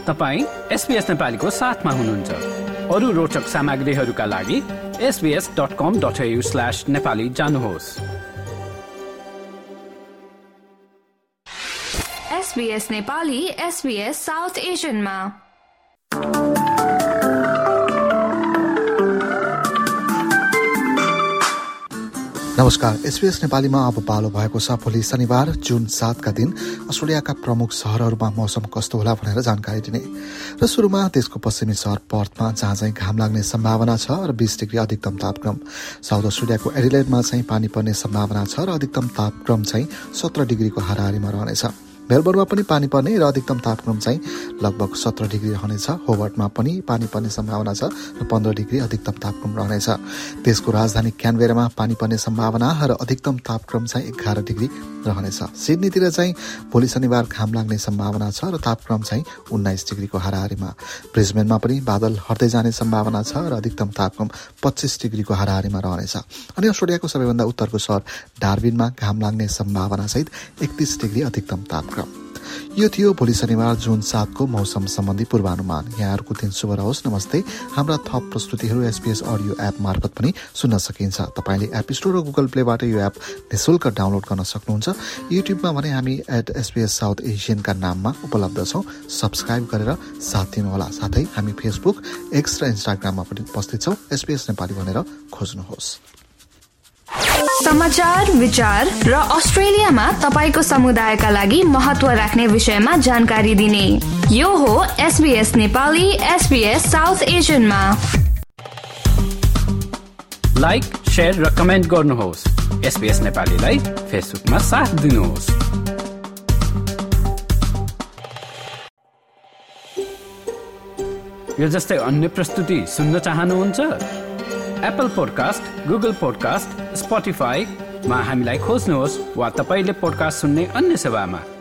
तपाईं SBS नेपालीको साथमा हुनुहुन्छ। अरू रोचक सामग्रीहरूका लागि sbs.com.au/nepali जानुहोस्। SBS नेपाली SBS साउथ एशियनमा। नमस्कार, SBS नेपालीमा अब पालो भएको छ भोलि शनिबार जुन 7 का दिन अस्ट्रेलियाका प्रमुख शहरहरूमा मौसम कस्तो होला भनेर जानकारी दिने। र सुरुमा देशको पश्चिमी शहर पर्थमा जहाँ चाहिँ घाम लाग्ने सम्भावना छ र 20 डिग्री अधिकतम तापक्रम। साउथ अस्ट्रेलियाको एडिलेडमा चाहिँ पानी पर्ने सम्भावना छ र अधिकतम तापक्रम चाहिँ 17 डिग्रीको हाराहारीमा रहनेछ। मेलबर्नमा पनि पानी पर्ने र अधिकतम तापक्रम चाहिँ लगभग 17 डिग्री रहनेछ। होबार्टमा पनि पानी पर्ने सम्भावना छ र 15 डिग्री अधिकतम तापक्रम रहनेछ। देशको राजधानी क्यानबेरामा पानी पर्ने सम्भावना र अधिकतम तापक्रम चाहिँ 11 डिग्री रहनेछ। सिडनीतिर चाहिँ भोलि शनिबार घाम लाग्ने सम्भावना छ र तापक्रम चाहिँ 19 डिग्रीको हाराहारीमा। ब्रिस्बेनमा पनि बादल हट्दै जाने सम्भावना छ र अधिकतम तापक्रम 25 डिग्रीको हाराहारीमा रहनेछ। अनि अस्ट्रेलियाको सबैभन्दा उत्तरको शहर डार्विनमा घाम लाग्ने सम्भावना सहित 31 डिग्री अधिकतम तापक्रम। यो थियो भोलि शनिबार जुन 7 को मौसम सम्बन्धी पूर्वानुमान। यहाँहरूको दिन शुभ रहोस्। नमस्ते। हाम्रा थप प्रस्तुतिहरू SBS अडियो एप मार्फत पनि सुन्न सकिन्छ। तपाईले एप स्टोर र गुगल प्लेबाट यो एप निःशुल्क डाउनलोड गर्न सक्नुहुन्छ। युट्युबमा भने हामी @SBS साउथ एशियन का नाममा उपलब्ध छौं। सब्स्क्राइब गरेर साथ दिनुहोला। साथै हामी फेसबुक, एक्स र इन्स्टाग्राममा पनि उपस्थित छौं। SBS नेपाली भनेर खोज्नुहोस्। समाचार, विचार र अस्ट्रेलियामा तपाईको समुदायका लागि महत्व राख्ने विषयमा जानकारी दिने यो हो SBS नेपाली SBS साउथ एशियनमा। लाइक, शेयर र कमेन्ट गर्नुहोस्। SBS नेपालीलाई फेसबुकमा साथ दिनुहोस्। यो जस्तै अन्य प्रस्तुति सुन्न चाहनुहुन्छ? एप्पल पोडकास्ट, गुगल पोडकास्ट, स्पोटिफाईमा हामीलाई खोज्नुहोस् वा तपाईले पोडकास्ट सुन्ने अन्य सेवामा।